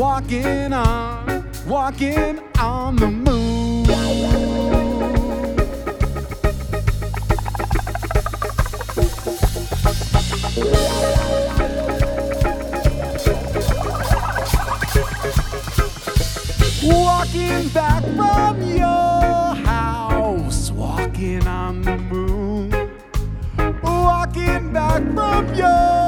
walking on the moon. Walking back from your house, walking on the moon. Walking back from your